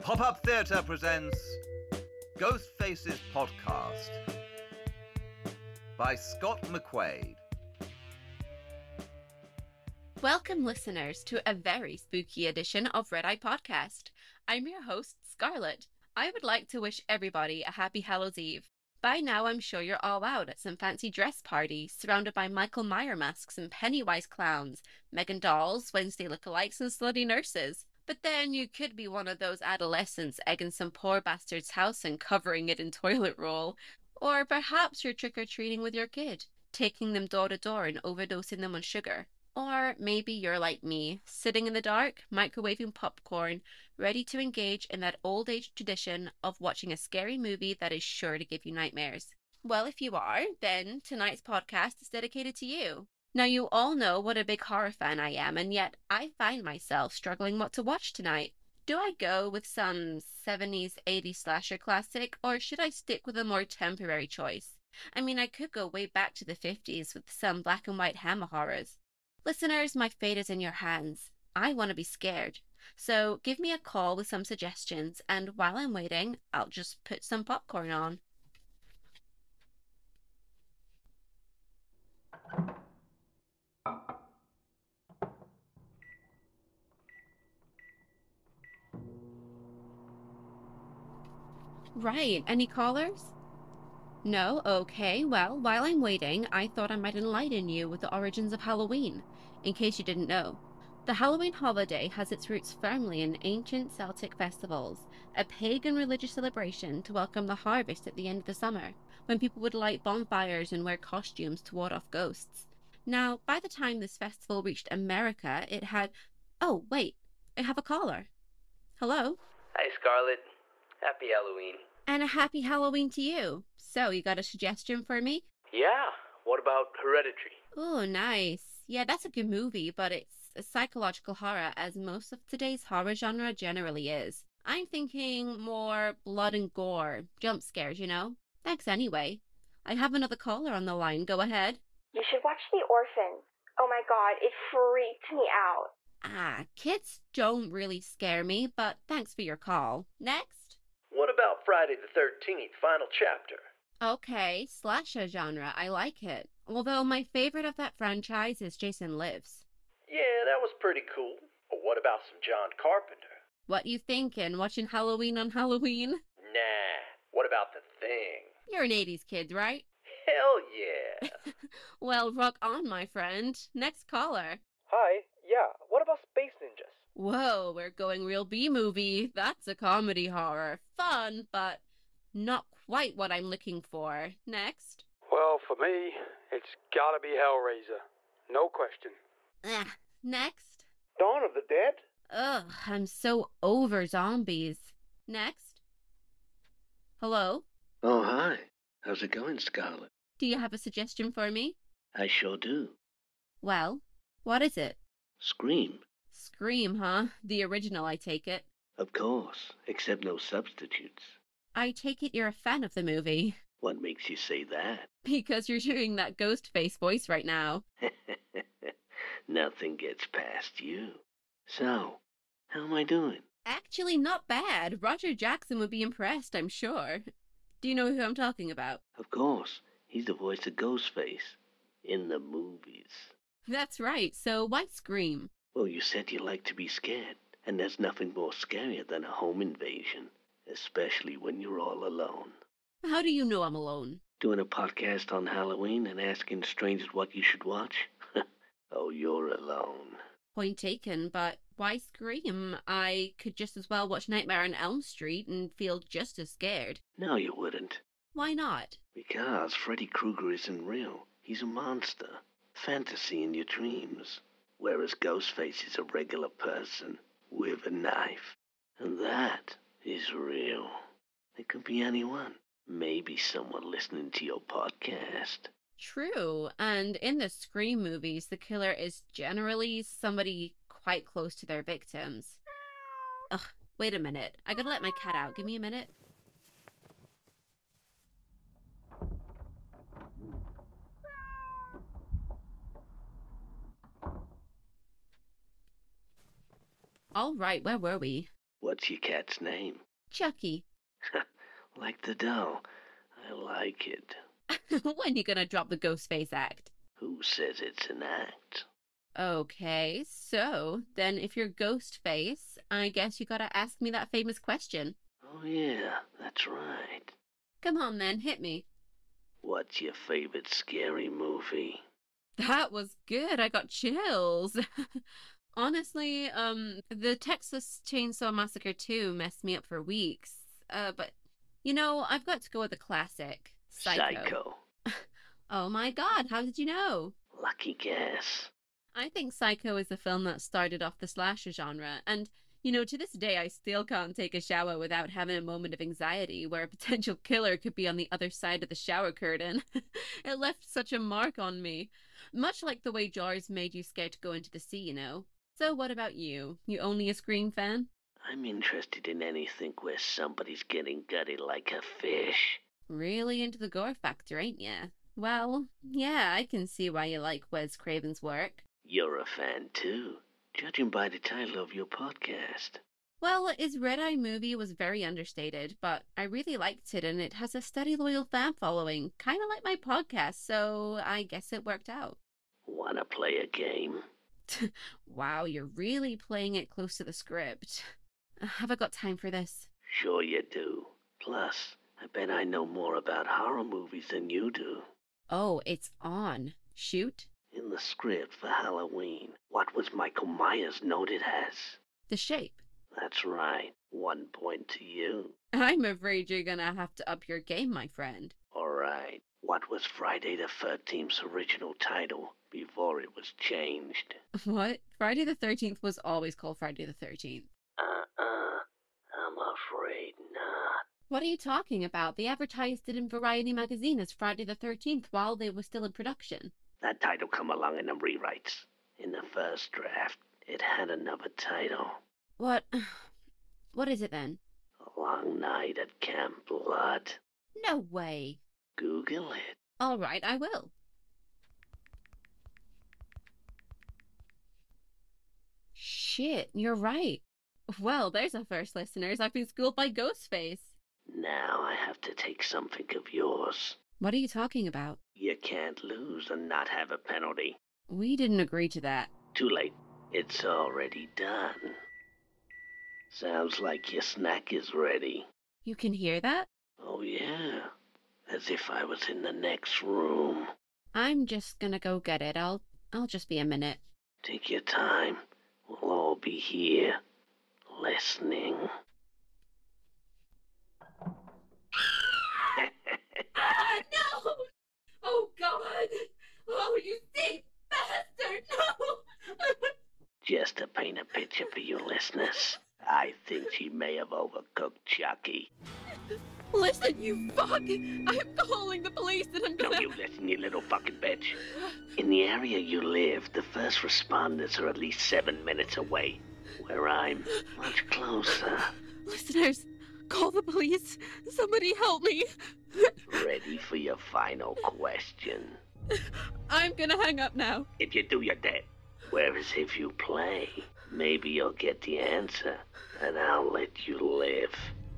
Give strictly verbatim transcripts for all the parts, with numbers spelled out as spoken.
Pop-Up Theatre presents Ghost Faces Podcast by Scott McQuaid. Welcome, listeners, to a very spooky edition of Red Eye Podcast. I'm your host, Scarlett. I would like to wish everybody a happy Hallows Eve. By now, I'm sure you're all out at some fancy dress party, surrounded by Michael Myers masks and Pennywise clowns, Megan dolls, Wednesday lookalikes, and slutty nurses. But then you could be one of those adolescents egging some poor bastard's house and covering it in toilet roll. Or perhaps you're trick-or-treating with your kid, taking them door to door and overdosing them on sugar. Or maybe you're like me, sitting in the dark, microwaving popcorn, ready to engage in that old age tradition of watching a scary movie that is sure to give you nightmares. Well, if you are, then tonight's podcast is dedicated to you. Now, you all know what a big horror fan I am, and yet I find myself struggling what to watch tonight. Do I go with some seventies, eighties slasher classic, or should I stick with a more temporary choice? I mean, I could go way back to the fifties with some black and white Hammer horrors. Listeners, my fate is in your hands. I want to be scared. So give me a call with some suggestions, and while I'm waiting, I'll just put some popcorn on. Right, any callers? No? Okay, well, while I'm waiting, I thought I might enlighten you with the origins of Halloween, in case you didn't know. The Halloween holiday has its roots firmly in ancient Celtic festivals, a pagan religious celebration to welcome the harvest at the end of the summer, when people would light bonfires and wear costumes to ward off ghosts. Now, by the time this festival reached America, it had... Oh, wait, I have a caller. Hello? Hi, Scarlett. Happy Halloween. And a happy Halloween to you. So, you got a suggestion for me? Yeah, what about Hereditary? Oh, nice. Yeah, that's a good movie, but it's a psychological horror, as most of today's horror genre generally is. I'm thinking more blood and gore, jump scares, you know? Thanks anyway. I have another caller on the line. Go ahead. You should watch The Orphan. Oh my god, it freaked me out. Ah, kids don't really scare me, but thanks for your call. Next? What about Friday the thirteenth, final chapter? Okay, slasher genre, I like it. Although my favorite of that franchise is Jason Lives. Yeah, that was pretty cool. But what about some John Carpenter? What you thinking, watching Halloween on Halloween? Nah, what about The Thing? You're an eighties kid, right? Hell yeah. Well, rock on, my friend. Next caller. Hi, yeah, what about Space Ninjas? Whoa, we're going real B-movie. That's a comedy horror. Fun, but not quite what I'm looking for. Next. Well, for me, it's gotta be Hellraiser. No question. Ah, next. Dawn of the Dead? Ugh, I'm so over zombies. Next. Hello? Oh, hi. How's it going, Scarlett? Do you have a suggestion for me? I sure do. Well, what is it? Scream. Scream, huh? The original, I take it. Of course, except no substitutes. I take it you're a fan of the movie. What makes you say that? Because you're doing that ghost face voice right now. Nothing gets past you. So, how am I doing? Actually, not bad. Roger Jackson would be impressed, I'm sure. Do you know who I'm talking about? Of course. He's the voice of Ghostface. In the movies. That's right. So why scream? Well, you said you like to be scared. And there's nothing more scarier than a home invasion. Especially when you're all alone. How do you know I'm alone? Doing a podcast on Halloween and asking strangers what you should watch? Oh, you're alone. Point taken, but why scream? I could just as well watch Nightmare on Elm Street and feel just as scared. No, you wouldn't. Why not? Because Freddy Krueger isn't real. He's a monster. Fantasy in your dreams. Whereas Ghostface is a regular person with a knife. And that is real. It could be anyone. Maybe someone listening to your podcast. True, and in the Scream movies, the killer is generally somebody quite close to their victims. Ugh, wait a minute. I gotta let my cat out. Give me a minute. All right, where were we? What's your cat's name? Chucky. Like the doll. I like it. When you gonna drop the Ghostface act? Who says it's an act? Okay, so then if you're Ghostface, I guess you gotta ask me that famous question. Oh yeah, that's right. Come on then, hit me. What's your favorite scary movie? That was good. I got chills. Honestly, um, the Texas Chainsaw Massacre two messed me up for weeks. Uh, but, you know, I've got to go with the classic, Psycho. Psycho. Oh my god, how did you know? Lucky guess. I think Psycho is the film that started off the slasher genre, and, you know, to this day I still can't take a shower without having a moment of anxiety where a potential killer could be on the other side of the shower curtain. It left such a mark on me. Much like the way Jaws made you scared to go into the sea, you know. So what about you? You only a Scream fan? I'm interested in anything where somebody's getting gutted like a fish. Really into the gore factor, ain't ya? Well, yeah, I can see why you like Wes Craven's work. You're a fan too, judging by the title of your podcast. Well, his Red Eye movie was very understated, but I really liked it and it has a steady loyal fan following, kind of like my podcast, so I guess it worked out. Wanna play a game? Wow, you're really playing it close to the script. Have I got time for this? Sure you do. Plus, I bet I know more about horror movies than you do. Oh, it's on. Shoot. In the script for Halloween, what was Michael Myers noted as? The Shape. That's right. One point to you. I'm afraid you're gonna have to up your game, my friend. All right. What was Friday the thirteenth's original title before it was changed? What? Friday the thirteenth was always called Friday the thirteenth. Uh-uh. I'm afraid not. What are you talking about? They advertised it in Variety magazine as Friday the thirteenth while they were still in production. That title come along in the rewrites. In the first draft, it had another title. What? What is it then? A Long Night at Camp Blood. No way. Google it. All right, I will. Shit, you're right. Well, there's a first, listeners. I've been schooled by Ghostface. Now I have to take something of yours. What are you talking about? You can't lose and not have a penalty. We didn't agree to that. Too late. It's already done. Sounds like your snack is ready. You can hear that? Oh, yeah. As if I was in the next room. I'm just gonna go get it. I'll I'll just be a minute. Take your time. We'll all be here, listening. Ah, no! Oh, God! Oh, you sick bastard! No! Just to paint a picture for you listeners, I think she may have overcooked Chucky. Listen, you fuck! I'm calling the police and I'm No, gonna... you listen, you little fucking bitch. In the area you live, the first responders are at least seven minutes away, where I'm much closer. Listeners, call the police. Somebody help me. Ready for your final question? I'm gonna hang up now. If you do, you're dead. Whereas if you play, maybe you'll get the answer, and I'll let you live.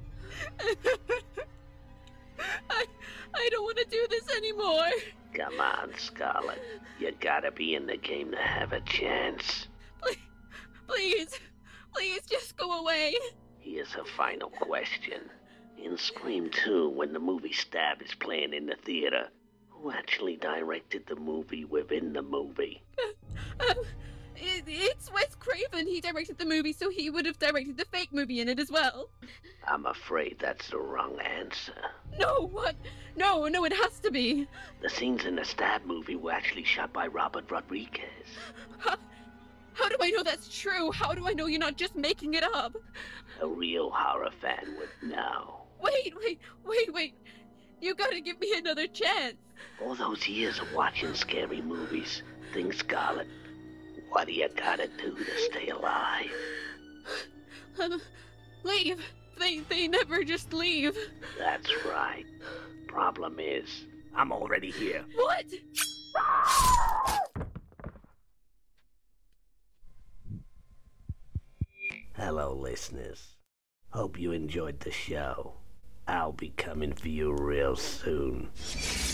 I, I don't want to do this anymore. Come on, Scarlet. You gotta be in the game to have a chance. Please, please, please just go away. Here's a final question. In Scream two, when the movie Stab is playing in the theater, who actually directed the movie within the movie? Um, it, it's Wes Craven. He directed the movie, so he would have directed the fake movie in it as well. I'm afraid that's the wrong answer. No, what? No, no, it has to be. The scenes in the Stab movie were actually shot by Robert Rodriguez. How, how do I know that's true? How do I know you're not just making it up? A real horror fan would know. Wait, wait, wait, wait. You gotta give me another chance. All those years of watching scary movies, think, Scarlet, what do you gotta do to stay alive? Um, leave. They, they never just leave. That's right. Problem is, I'm already here. What? Hello, listeners. Hope you enjoyed the show. I'll be coming for you real soon.